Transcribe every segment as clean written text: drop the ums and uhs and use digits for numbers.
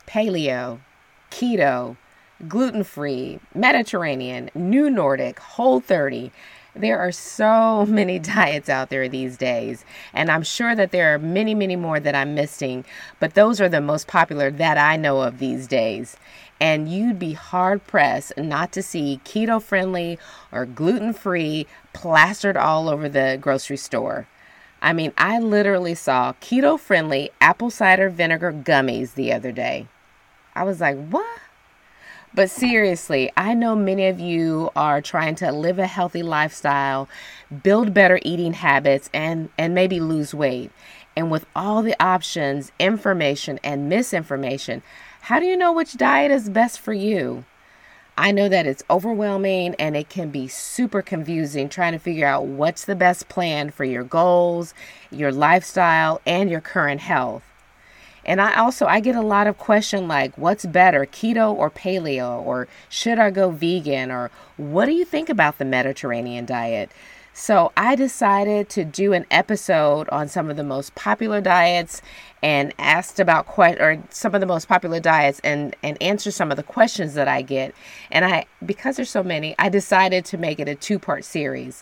paleo, keto, gluten-free, Mediterranean, New Nordic, Whole30. There are so many diets out there these days, and I'm sure that there are many, many more that I'm missing, but those are the most popular that I know of these days. And you'd be hard-pressed not to see keto-friendly or gluten-free plastered all over the grocery store. I mean, I literally saw keto-friendly apple cider vinegar gummies the other day. I was like, what? But seriously, I know many of you are trying to live a healthy lifestyle, build better eating habits, and maybe lose weight. And with all the options, information, and misinformation, how do you know which diet is best for you? I know that it's overwhelming and it can be super confusing trying to figure out what's the best plan for your goals, your lifestyle, and your current health. And I get a lot of questions like, what's better, keto or paleo? Or should I go vegan? Or what do you think about the Mediterranean diet? So I decided to do an episode on some of the most popular diets and asked about some of the most popular diets and answer some of the questions that I get. And because there's so many, I decided to make it a 2-part series.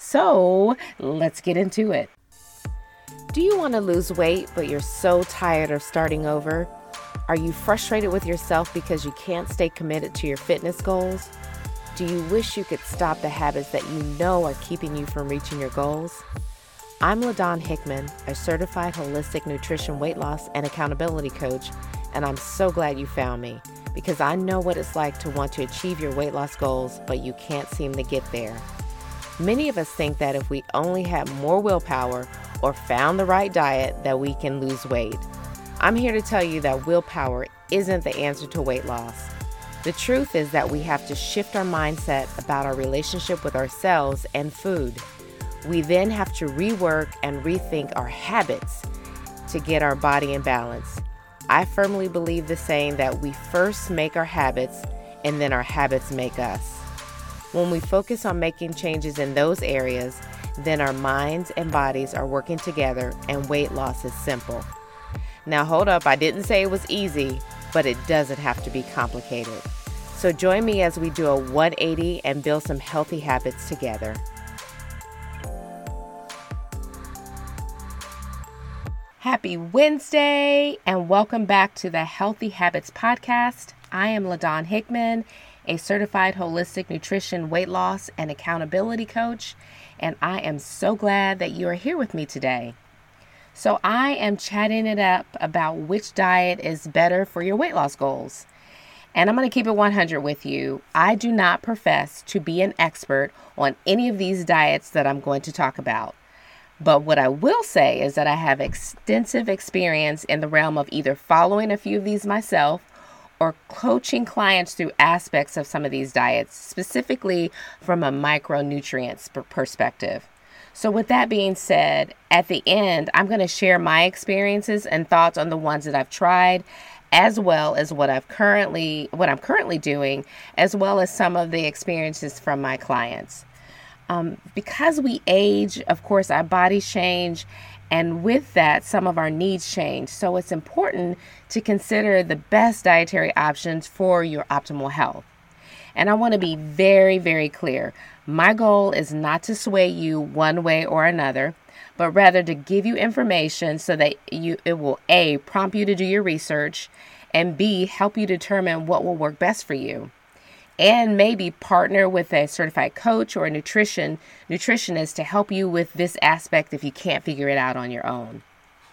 So let's get into it. Do you want to lose weight, but you're so tired of starting over? Are you frustrated with yourself because you can't stay committed to your fitness goals? Do you wish you could stop the habits that you know are keeping you from reaching your goals? I'm LaDawn Hickman, a certified holistic nutrition, weight loss, and accountability coach, and I'm so glad you found me because I know what it's like to want to achieve your weight loss goals, but you can't seem to get there. Many of us think that if we only had more willpower or found the right diet, that we can lose weight. I'm here to tell you that willpower isn't the answer to weight loss. The truth is that we have to shift our mindset about our relationship with ourselves and food. We then have to rework and rethink our habits to get our body in balance. I firmly believe the saying that we first make our habits and then our habits make us. When we focus on making changes in those areas, then our minds and bodies are working together and weight loss is simple. Now hold up, I didn't say it was easy, but it doesn't have to be complicated. So join me as we do a 180 and build some healthy habits together. Happy Wednesday and welcome back to the Healthy Habits Podcast. I am LaDawn Hickman, a certified holistic nutrition, weight loss, and accountability coach, and I am so glad that you are here with me today. So I am chatting it up about which diet is better for your weight loss goals. And I'm going to keep it 100 with you. I do not profess to be an expert on any of these diets that I'm going to talk about. But what I will say is that I have extensive experience in the realm of either following a few of these myself or coaching clients through aspects of some of these diets, specifically from a micronutrients perspective. So with that being said, at the end, I'm going to share my experiences and thoughts on the ones that I've tried, as well as what I'm currently doing, as well as some of the experiences from my clients. Because we age, of course, our bodies change, and with that, some of our needs change. So it's important to consider the best dietary options for your optimal health. And I want to be very, very clear. My goal is not to sway you one way or another, but rather to give you information so that it will A, prompt you to do your research, and B, help you determine what will work best for you. And maybe partner with a certified coach or a nutritionist to help you with this aspect if you can't figure it out on your own.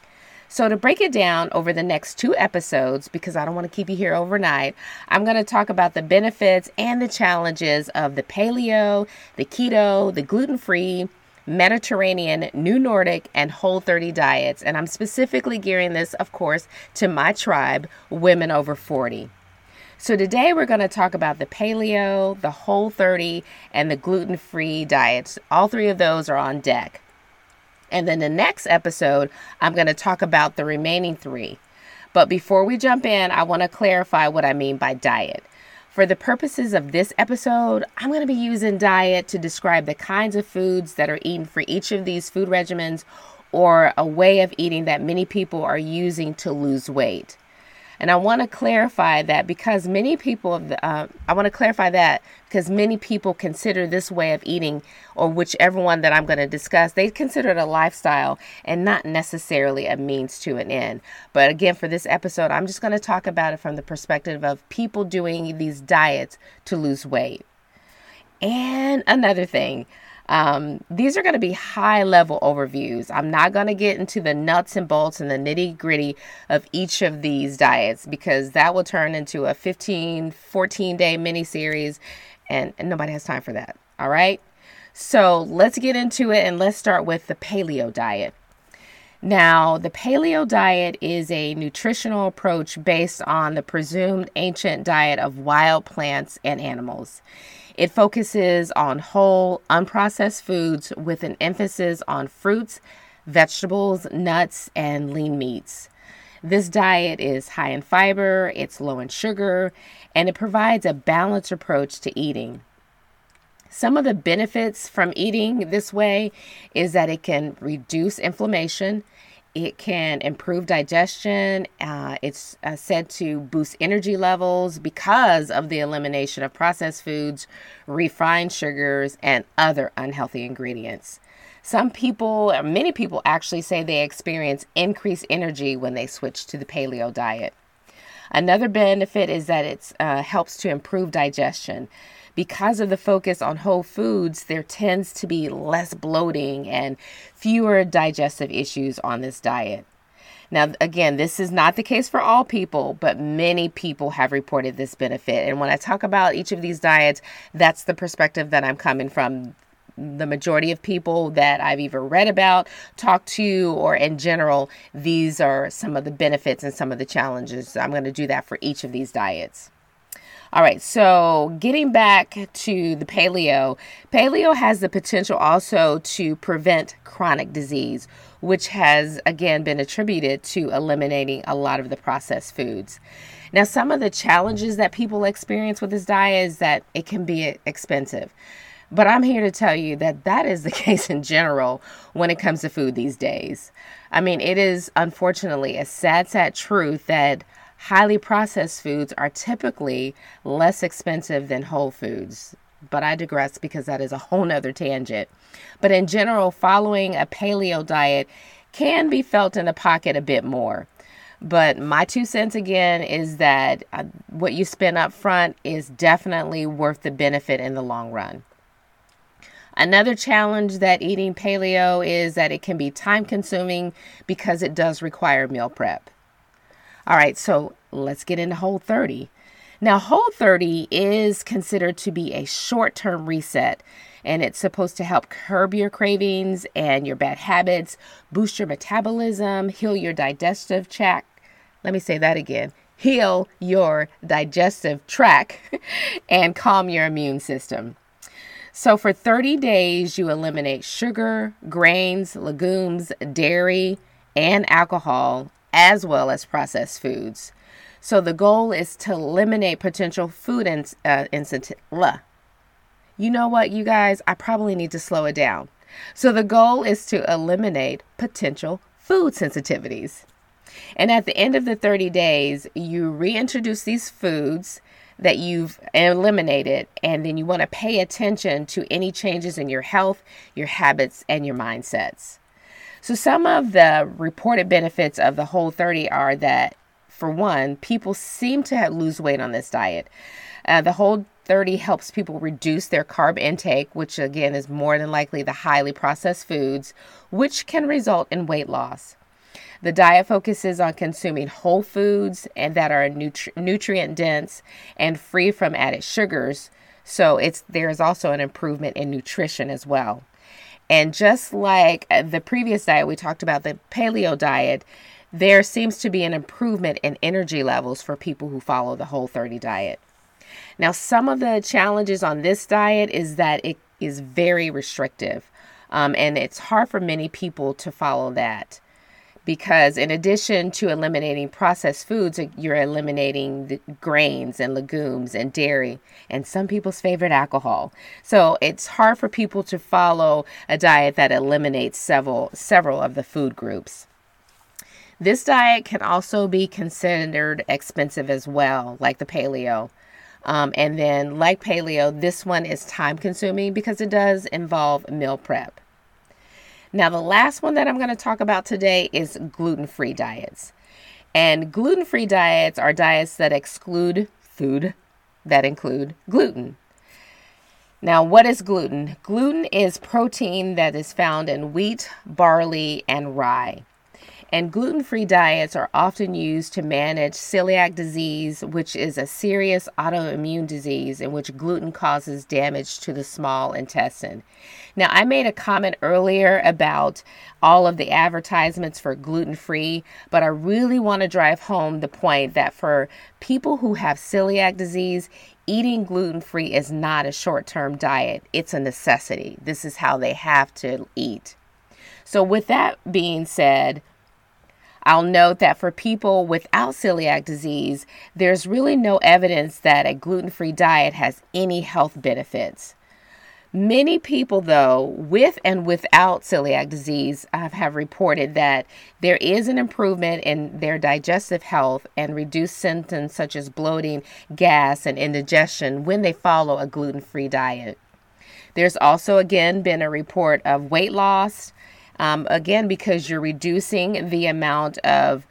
So to break it down over the next 2 episodes, because I don't want to keep you here overnight, I'm going to talk about the benefits and the challenges of the paleo, the keto, the gluten-free, Mediterranean, New Nordic, and Whole30 diets. And I'm specifically gearing this, of course, to my tribe, women over 40. So today we're going to talk about the paleo, the Whole30, and the gluten-free diets. All 3 of those are on deck. And then the next episode, I'm going to talk about the remaining 3. But before we jump in, I want to clarify what I mean by diet. For the purposes of this episode, I'm going to be using diet to describe the kinds of foods that are eaten for each of these food regimens or a way of eating that many people are using to lose weight. And I want to clarify that because many people consider this way of eating, or whichever one that I'm going to discuss, they consider it a lifestyle and not necessarily a means to an end. But again, for this episode, I'm just going to talk about it from the perspective of people doing these diets to lose weight. And another thing, these are going to be high level overviews. I'm not going to get into the nuts and bolts and the nitty gritty of each of these diets, because that will turn into a 14 day mini series, and nobody has time for that. All right. So let's get into it, and let's start with the paleo diet. Now, the paleo diet is a nutritional approach based on the presumed ancient diet of wild plants and animals. It focuses on whole, unprocessed foods with an emphasis on fruits, vegetables, nuts, and lean meats. This diet is high in fiber, it's low in sugar, and it provides a balanced approach to eating. Some of the benefits from eating this way is that it can reduce inflammation. It can improve digestion. It's said to boost energy levels because of the elimination of processed foods, refined sugars, and other unhealthy ingredients. Many people actually say they experience increased energy when they switch to the paleo diet. Another benefit is that it helps to improve digestion. Because of the focus on whole foods, there tends to be less bloating and fewer digestive issues on this diet. Now, again, this is not the case for all people, but many people have reported this benefit. And when I talk about each of these diets, that's the perspective that I'm coming from. The majority of people that I've either read about, talked to, or in general, these are some of the benefits and some of the challenges. I'm going to do that for each of these diets. All right, so getting back to the paleo has the potential also to prevent chronic disease, which has, again, been attributed to eliminating a lot of the processed foods. Now, some of the challenges that people experience with this diet is that it can be expensive. But I'm here to tell you that that is the case in general when it comes to food these days. I mean, it is unfortunately a sad truth that highly processed foods are typically less expensive than whole foods. But I digress because that is a whole nother tangent. But in general, following a paleo diet can be felt in the pocket a bit more. But my 2 cents again is that what you spend up front is definitely worth the benefit in the long run. Another challenge that eating paleo is that it can be time consuming because it does require meal prep. All right, so let's get into Whole30. Now, Whole30 is considered to be a short-term reset, and it's supposed to help curb your cravings and your bad habits, boost your metabolism, heal your digestive tract. Let me say that again. Heal your digestive tract and calm your immune system. So for 30 days, you eliminate sugar, grains, legumes, dairy, and alcohol, as well as processed foods. So the goal is to eliminate potential food You know what, you guys? I probably need to slow it down. So the goal is to eliminate potential food sensitivities. And at the end of the 30 days, you reintroduce these foods that you've eliminated, and then you want to pay attention to any changes in your health, your habits, and your mindsets. So some of the reported benefits of the Whole30 are that, for one, people seem to lose weight on this diet. The Whole30 helps people reduce their carb intake, which again is more than likely the highly processed foods, which can result in weight loss. The diet focuses on consuming whole foods and that are nutrient dense and free from added sugars. So there's also an improvement in nutrition as well. And just like the previous diet, we talked about the paleo diet, there seems to be an improvement in energy levels for people who follow the Whole30 diet. Now, some of the challenges on this diet is that it is very restrictive, and it's hard for many people to follow that. Because in addition to eliminating processed foods, you're eliminating the grains and legumes and dairy and some people's favorite alcohol. So it's hard for people to follow a diet that eliminates several of the food groups. This diet can also be considered expensive as well, like the paleo. And then, like paleo, this one is time consuming because it does involve meal prep. Now, the last one that I'm going to talk about today is gluten-free diets. And gluten-free diets are diets that exclude food that include gluten. Now, what is gluten? Gluten is protein that is found in wheat, barley, and rye. And gluten-free diets are often used to manage celiac disease, which is a serious autoimmune disease in which gluten causes damage to the small intestine. Now, I made a comment earlier about all of the advertisements for gluten-free, but I really want to drive home the point that for people who have celiac disease, eating gluten-free is not a short-term diet. It's a necessity. This is how they have to eat. So with that being said, I'll note that for people without celiac disease, there's really no evidence that a gluten-free diet has any health benefits. Many people, though, with and without celiac disease have reported that there is an improvement in their digestive health and reduced symptoms such as bloating, gas, and indigestion when they follow a gluten-free diet. There's also, again, been a report of weight loss, again, because you're reducing the amount of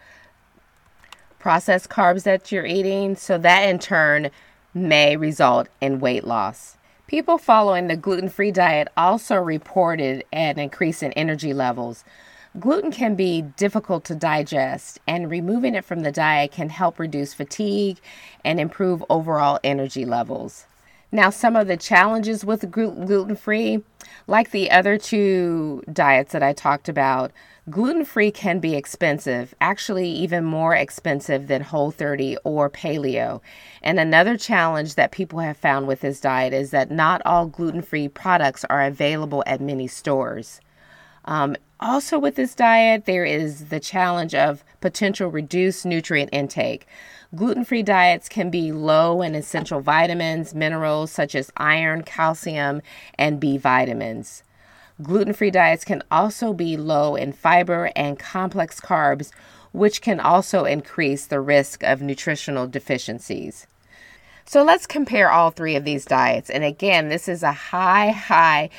processed carbs that you're eating, so that in turn may result in weight loss. People following the gluten-free diet also reported an increase in energy levels. Gluten can be difficult to digest, and removing it from the diet can help reduce fatigue and improve overall energy levels. Now, some of the challenges with gluten-free, like the other two diets that I talked about, gluten-free can be expensive, actually even more expensive than Whole30 or paleo. And another challenge that people have found with this diet is that not all gluten-free products are available at many stores. Also with this diet, there is the challenge of potential reduced nutrient intake. Gluten-free diets can be low in essential vitamins, minerals such as iron, calcium, and B vitamins. Gluten-free diets can also be low in fiber and complex carbs, which can also increase the risk of nutritional deficiencies. So let's compare all three of these diets. And again, this is a high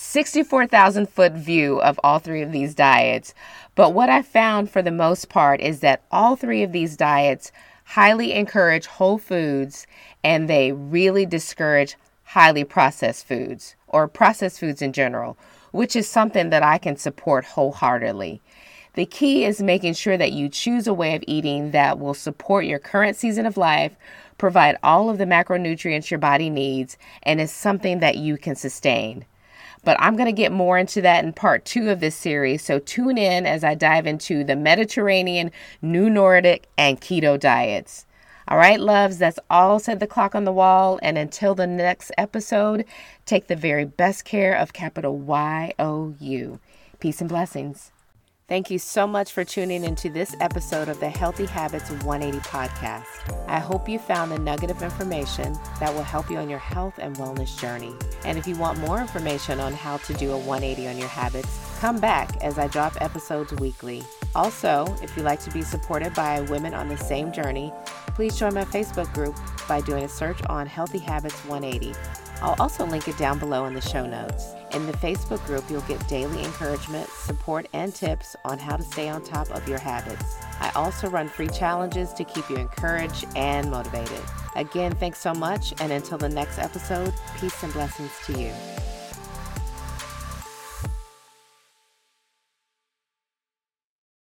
64,000 foot view of all three of these diets. But what I found for the most part is that all three of these diets highly encourage whole foods, and they really discourage highly processed foods or processed foods in general, which is something that I can support wholeheartedly. The key is making sure that you choose a way of eating that will support your current season of life, provide all of the macronutrients your body needs, and is something that you can sustain. But I'm going to get more into that in part 2 of this series, so tune in as I dive into the Mediterranean, New Nordic, and Keto diets. All right, loves, that's all, said the clock on the wall, and until the next episode, take the very best care of capital YOU. Peace and blessings. Thank you so much for tuning into this episode of the Healthy Habits 180 podcast. I hope you found a nugget of information that will help you on your health and wellness journey. And if you want more information on how to do a 180 on your habits, come back as I drop episodes weekly. Also, if you'd like to be supported by women on the same journey, please join my Facebook group by doing a search on Healthy Habits 180. I'll also link it down below in the show notes. In the Facebook group, you'll get daily encouragement, support, and tips on how to stay on top of your habits. I also run free challenges to keep you encouraged and motivated. Again, thanks so much, and until the next episode, peace and blessings to you.